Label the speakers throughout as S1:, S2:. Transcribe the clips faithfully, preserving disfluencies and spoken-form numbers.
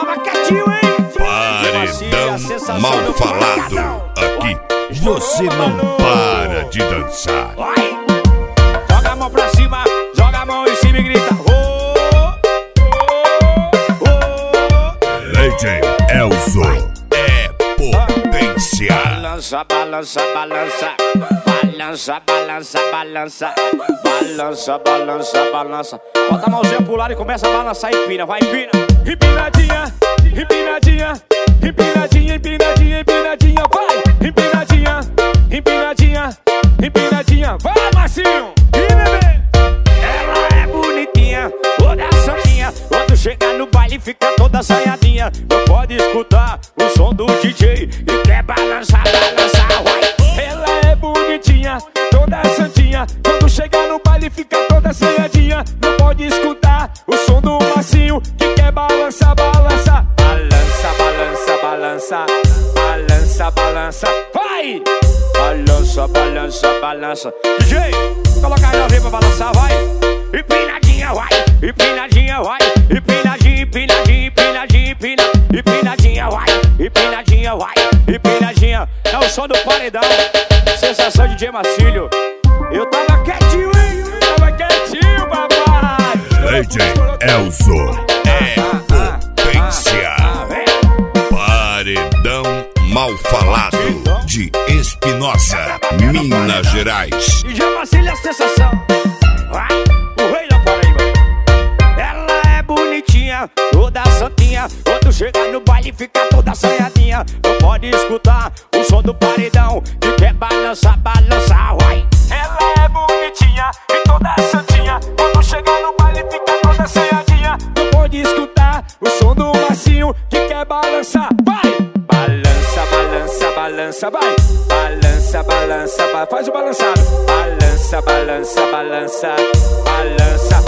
S1: tava quietinho, hein?
S2: Paredão mal falado. Aqui você não para de dançar.
S1: Vai! Joga a mão pra cima, joga a mão em cima e grita. Oh, oh, oh.
S2: Legend Elzo é potência.
S1: Balança, balança, balança. Balança, balança, balança. Balança, balança, balança. Bota a mãozinha pro lado e começa a balançar e empina. Vai, empina. Empinadinha, empinadinha. Empinadinha, empinadinha, empinadinha. Vai, empinadinha, empinadinha, empinadinha. Vai, Marcinho. E bebê. Ela é bonitinha, toda santinha. Quando chega no baile fica toda assanhadinha. Não pode escutar o som do D J e quer balançar, balançar. Vai. Ela é bonitinha, toda santinha. Quando chega no baile fica toda assanhadinha. Não pode escutar o som do Marcinho que quer balançar, balançar. Balança, balança, balança. Balança, balança. Vai! Balança, balança, balança. D J, coloca aí na vez pra balançar, vai. Empinadinha, vai. Empinadinha, vai. Empinadinha, empinadinha, empinadinha, empina. Empinadinha, vai. Empinadinha, vai. Empinadinha. É o som do paredão. Sensação de D J Marcílio. Eu tava quietinho, hein? Eu tava quietinho, papai.
S2: Legend Elzo é potência. Paredão mal falado de Espinosa, Minas Gerais.
S1: D J Marcílio é a sensação. Vai, o rei da Paraíba. Ela é bonitinha, toda santinha. Quando chega no baile fica toda assanhadinha. Não pode escutar o som do paredão que quer balançar, balançar, vai. Ela é bonitinha e toda santinha. Quando chega no baile fica toda assanhadinha. Não pode escutar o som do Marcinho que quer balançar, vai. Balança, balança, balança, vai. Balança, balança, ba... faz o balançado. Balança, balança, balança. Balança,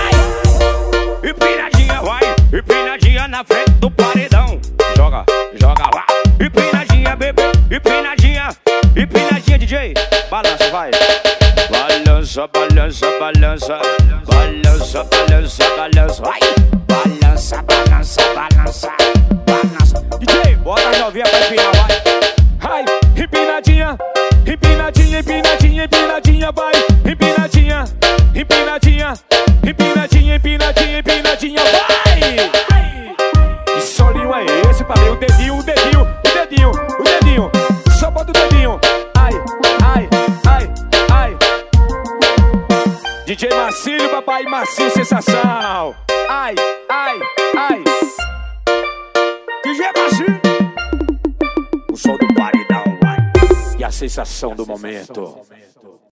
S1: vai. Empinadinha, vai. Empinadinha na frente do paredão. Joga, joga, vai. Empinadinha, bebê. Empinadinha. Empinadinha, D J. Balança, vai. Balança, balança, balança. Balança, balança, balança. Vai. Balança, balança, balança. Balança. D J, bota a novinha pra empinar, vai. Vai, empinadinha. Empinadinha, empinadinha, empinadinha, vai. Empinadinha, empinadinha. Empinadinha, empinadinha, empinadinha, vai. Que solinho é esse, padrinho? O dedinho, o dedinho, o dedinho, o dedinho. Só bota o dedinho. Ai, ai, ai, ai. D J Marcílio, papai Marcinho, sensação. Ai, ai, ai. D J Marcílio. O som do paredão, vai. E a sensação do momento.